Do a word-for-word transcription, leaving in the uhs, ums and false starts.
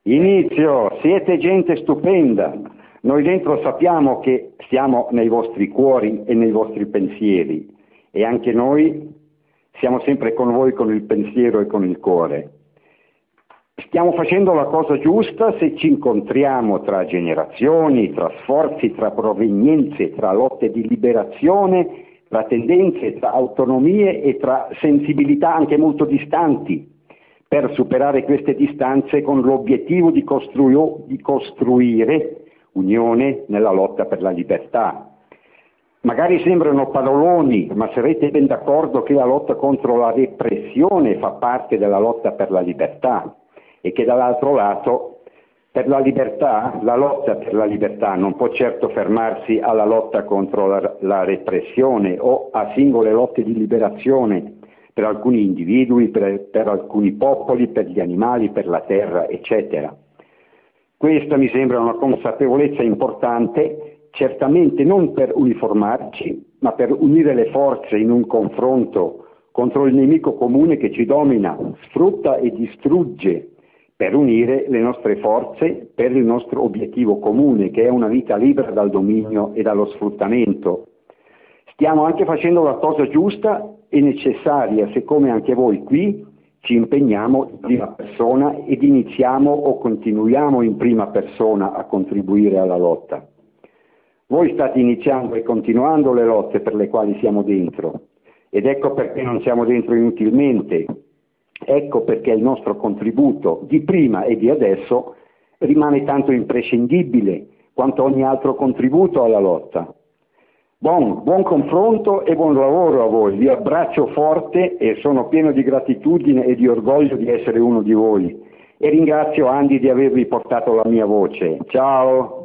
Inizio, siete gente stupenda. Noi dentro sappiamo che siamo nei vostri cuori e nei vostri pensieri e anche noi siamo sempre con voi con il pensiero e con il cuore. Stiamo facendo la cosa giusta se ci incontriamo tra generazioni, tra sforzi, tra provenienze, tra lotte di liberazione, tra tendenze, tra autonomie e tra sensibilità anche molto distanti, per superare queste distanze con l'obiettivo di, costrui- di costruire unione nella lotta per la libertà. Magari sembrano paroloni, ma sarete ben d'accordo che la lotta contro la repressione fa parte della lotta per la libertà e che dall'altro lato per la libertà, la lotta per la libertà non può certo fermarsi alla lotta contro la, la repressione o a singole lotte di liberazione per alcuni individui, per, per alcuni popoli, per gli animali, per la terra, eccetera. Questa mi sembra una consapevolezza importante, certamente non per uniformarci, ma per unire le forze in un confronto contro il nemico comune che ci domina, sfrutta e distrugge, per unire le nostre forze per il nostro obiettivo comune, che è una vita libera dal dominio e dallo sfruttamento. Stiamo anche facendo la cosa giusta e necessaria, se come anche voi qui ci impegniamo in prima persona ed iniziamo o continuiamo in prima persona a contribuire alla lotta. Voi state iniziando e continuando le lotte per le quali siamo dentro, ed ecco perché non siamo dentro inutilmente. Ecco perché il nostro contributo di prima e di adesso rimane tanto imprescindibile quanto ogni altro contributo alla lotta. Buon, buon confronto e buon lavoro a voi, vi abbraccio forte e sono pieno di gratitudine e di orgoglio di essere uno di voi e ringrazio Andy di avervi portato la mia voce. Ciao!